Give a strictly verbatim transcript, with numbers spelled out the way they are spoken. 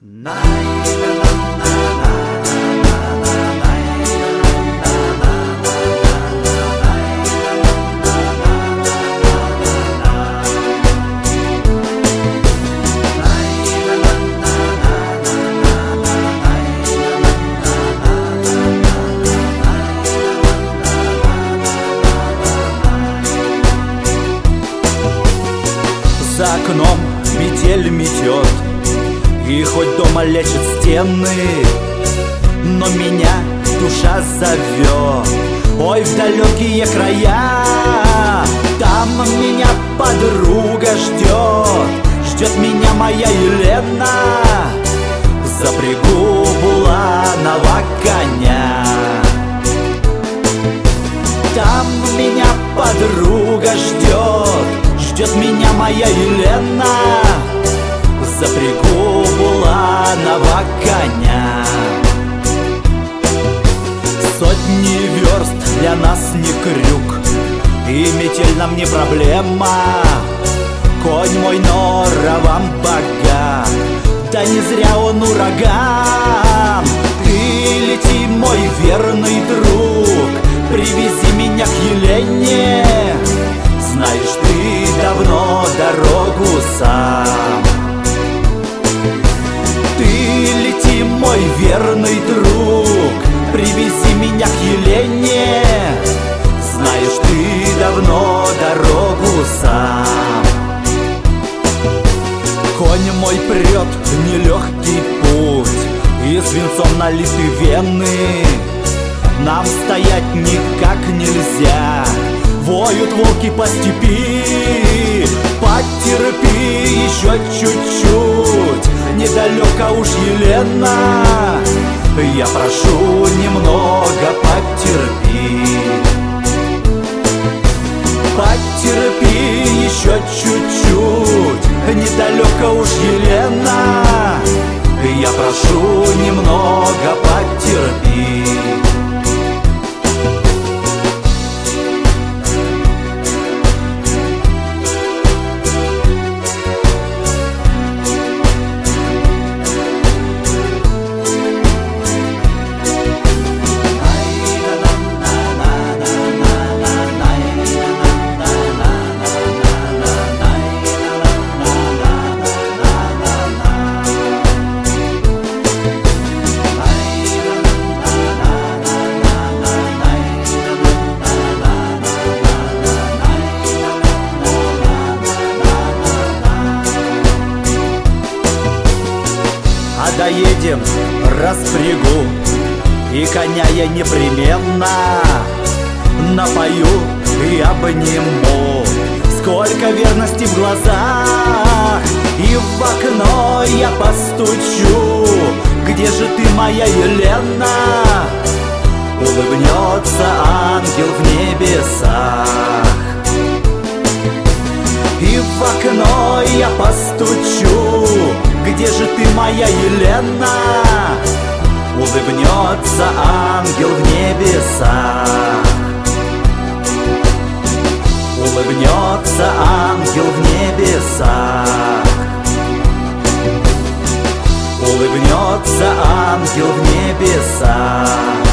За окном метель метет, и хоть дома лечат стены, но меня душа зовет, ой, в далекие края. Там меня подруга ждет, ждет меня моя Елена. Запрягу буланого коня. Там меня подруга ждет, ждет меня моя Елена. Запрягу буланого коня. Сотни верст для нас не крюк, и метель нам не проблема. Конь мой норовом богат, да не зря он ураган. Ты лети, мой верный друг, привези меня к Елене. Знаешь, ты давно дорогу сам. Ты лети, мой верный друг, привези меня к Елене. Знаешь, ты давно дорогу сам. Конь мой прет в нелегкий путь, и свинцом налиты вены. Нам стоять никак нельзя, воют волки по степи. Потерпи еще чуть-чуть, недалеко уж Елена. Я прошу, немного потерпи. Потерпи еще чуть-чуть, недалеко уж Елена. Я прошу, немного потерпи. А доедем, распрягу, и коня я непременно напою и обниму. Сколько верности в глазах, и в окно я постучу. Где же ты, моя Елена? Улыбнется ангел в небесах. И в окно я постучу. Где же ты, моя Елена? Улыбнется ангел в небесах. Улыбнется ангел в небесах. Улыбнется ангел в небесах.